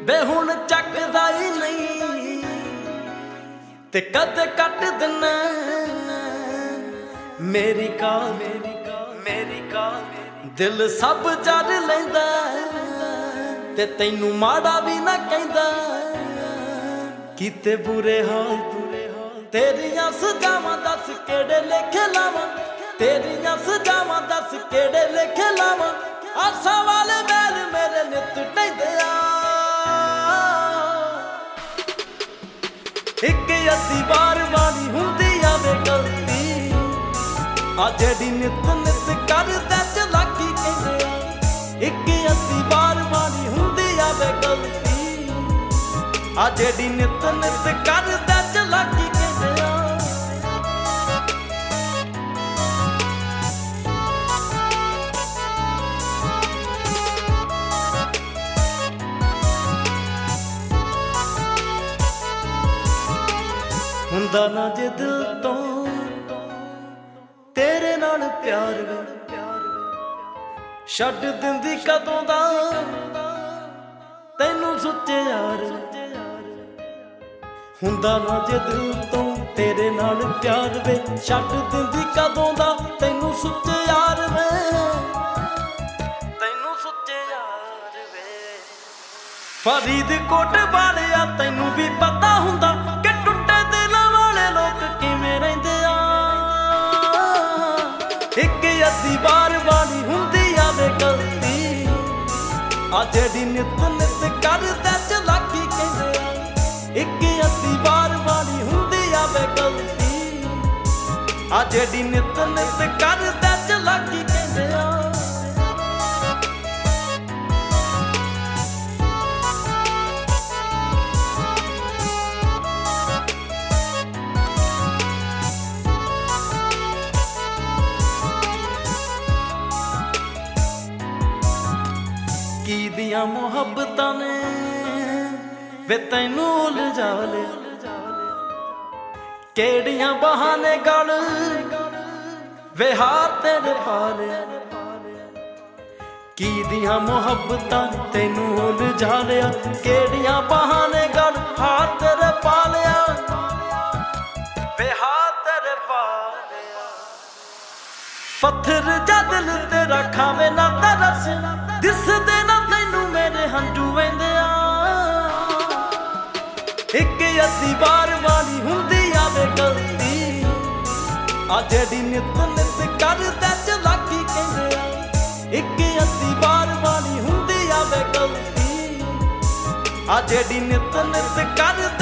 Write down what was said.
ਵੇ ਹੁਣ ਚੱਕਦਾ ਹੀ ਨਹੀਂ ਤੇ ਕਦੇ ਕੱਟ ਦਿਨਾ ਮੇਰੀ ਕਾਲ ਦਿਲ ਸਭ ਜਰ ਲੈਂਦਾ ਤੇ ਤੈਨੂੰ ਮਾੜਾ ਵੀ ਨਾ ਕਹਿੰਦਾ ਕੀਤੇ ਬੁਰੇ ਹਾਲ ਤੇਰੀਆਂ ਸਜਾਵਾਂ ਦੱਸ ਕਿਹੜੇ ਲੇਖੇ ਲਾਵਾਂ ਤੇਰੀਆਂ ਸਜਾਵਾਂ ਦੱਸ ਕਿਹੜੇ ਲੇਖੇ ਲਾਵਾਂ ਆਸਾਂ ਵਾਲੇ ਮੈਲ ਮੇਰੇ ਨਿੱਤ ਢਹਿੰਦੇ ਆ ਇੱਕ ਅੱਧੀ ਵਾਰ ਵਾਲੀ ਹੁੰਦੀ ਆਵੇ ਗਲਤੀ ਆ ਜਿਹੜੀ ਨਿੱਤ ਕਰਦਾ ਚਲਾਕੀ ਕਹਿੰਦੇ ਆ ਇੱਕ ਅੱਧੀ ਵਾਰ ਵਾਲੀ ਹੁੰਦੀ ਆਵੇ ਗਲਤੀ ਆ ਜਿਹੜੀ ਨਿੱਤ ਕਰਦਾ ਚਲਾਕੀ ਕਹਿੰਦੇ ਆ ਹੁੰਦਾ ਨਾ ਜੇ ਦਿਲ ਤੋਂ ਤੇਰੇ ਨਾਲ ਪਿਆਰ ਵੇ ਛੱਡ ਦਿੰਦੀ ਕਦੋਂ ਦਾ ਤੈਨੂੰ ਸੁੱਚੇ ਯਾਰ ਹੁੰਦਾ ਨਾ ਜੇ ਦਿਲ ਤੋਂ ਤੇਰੇ ਨਾਲ ਪਿਆਰ ਵੇ ਛੱਡ ਦਿੰਦੀ ਕਦੋਂ ਦਾ ਤੈਨੂੰ ਸੁੱਚੇ ਯਾਰ ਵੇ ਤੈਨੂੰ ਸੁੱਚੇ ਯਾਰ ਵੇ ਫਰੀਦਕੋਟ ਵਾਲਿਆ ਤੈਨੂੰ ਵੀ ਪਤਾ ਹੁੰਦਾ ਕਿ ਟੁੱਟੇ ਦਿਲਾਂ ਵਾਲੇ ਲੋਕ ਕਿਵੇਂ ਰਹਿੰਦੇ ਆ ਇੱਕ ਅੱਧੀ ਵਾਰ ਵਾਲੀ ਹੁੰਦੀ ਆਵੇ ਗਲਤੀ ਆ ਜਿਹੜੀ ਨਿੱਤ ਕਰਦਾ ਚਲਾਕੀ ਕਹਿੰਦੇ ਆ ਇੱਕ ਅੱਧੀ ਵਾਰ ਵਾਲੀ ਹੁੰਦੀ ਆਵੇ ਗਲਤੀ ਆ ਜਿਹੜੀ ਨਿੱਤ ਕਰਦਾ ਚਲਾਕੀ ਕਹਿੰਦੇ ਆ ਕੀ ਦੀਆਂ ਮੁਹੱਬਤਾਂ ਨੇ ਵੇ ਤੈਨੂੰ ਉਲਝਾ ਲਿਆ ਕਿਹੜੀਆਂ ਬਹਾਨੇ ਗਲ ਵੇ ਹਾਰ ਤੇਰੇ ਪਾ ਲਿਆ ਕੀ ਦੀਆਂ ਮੁਹੱਬਤਾਂ ਤੈਨੂੰ ਉਲਝਾ ਲਿਆ ਕਿਹੜੀਆਂ ਬਹਾਨੇ ਗਲ ਹਾਰ ਤੇਰੇ ਪਾ ਲਿਆ ਵੇ ਹਾਰ ਤੇਰੇ ਪਾ ਲਿਆ ਪੱਥਰ ਜਾ ਦਿਲ ਤੇਰਾ ਖਾਵੇ ਨਾ ਤਰਸ ਦਿਸਦੇ ਨਾ ਤੈਨੂੰ ਮੇਰੇ ਹੰਝੂ ਵਹਿੰਦੇ ਆ ਇੱਕ ਅੱਧੀ ਵਾਰ ਵਾਲੀ ਹੁੰਦੀ ਆਵੇ ਗਲਤੀ ਆ ਜਿਹੜੀ ਨਿੱਤ ਕਰਦਾ ਚਲਾਕੀ ਕਹਿੰਦੇ ਆ ਇੱਕ ਅੱਧੀ ਵਾਰ ਵਾਲੀ ਹੁੰਦੀ ਆਵੇ ਗਲਤੀ ਆ ਜਿਹੜੀ ਨਿੱਤ ਕਰਦਾ